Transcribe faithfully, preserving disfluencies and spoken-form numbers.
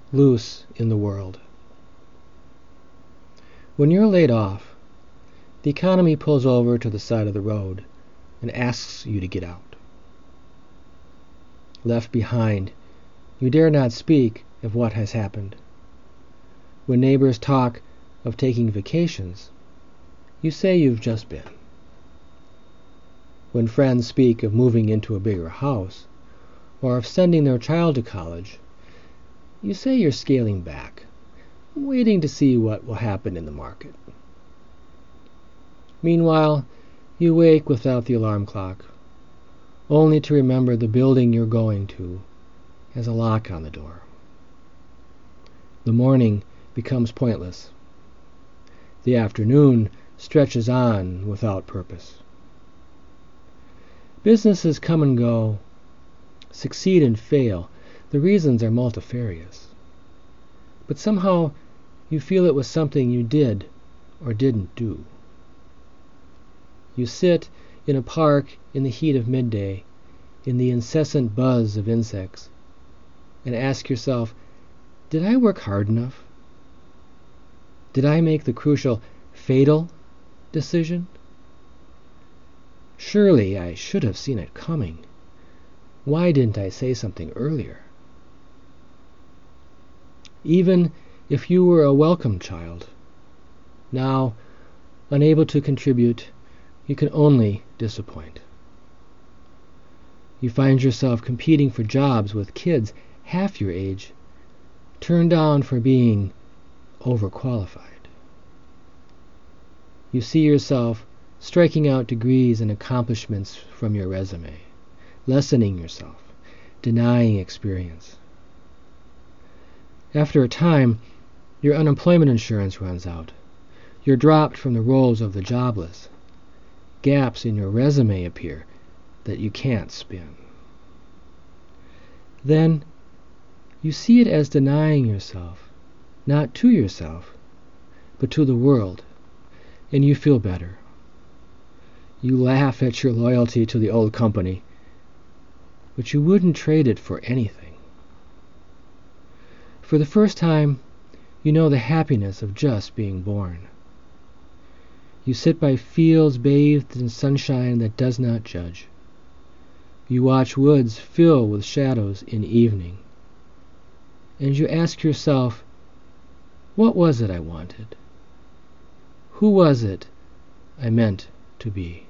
loose in the world. When you're laid off, the economy pulls over to the side of the road and asks you to get out. Left behind, you dare not speak of what has happened. When neighbors talk of taking vacations, you say you've just been. When friends speak of moving into a bigger house, or of sending their child to college, you say you're scaling back, waiting to see what will happen in the market. Meanwhile, you wake without the alarm clock, only to remember the building you're going to has a lock on the door. The morning becomes pointless. The afternoon stretches on without purpose. Businesses come and go, succeed and fail. The reasons are multifarious. But somehow you feel it was something you did or didn't do. You sit in a park in the heat of midday, in the incessant buzz of insects, and ask yourself, did I work hard enough? Did I make the crucial, fatal decision? Surely I should have seen it coming. Why didn't I say something earlier? Even if you were a welcome child, now, unable to contribute, you can only disappoint. You find yourself competing for jobs with kids half your age, turned down for being overqualified. You see yourself striking out degrees and accomplishments from your resume, lessening yourself, denying experience. After a time, your unemployment insurance runs out. You're dropped from the rolls of the jobless. Gaps in your resume appear that you can't spin. Then you see it as denying yourself, not to yourself, but to the world, and you feel better. You laugh at your loyalty to the old company, but you wouldn't trade it for anything. For the first time, you know the happiness of just being born. You sit by fields bathed in sunshine that does not judge. You watch woods fill with shadows in evening. And you ask yourself, what was it I wanted? Who was it I meant to be?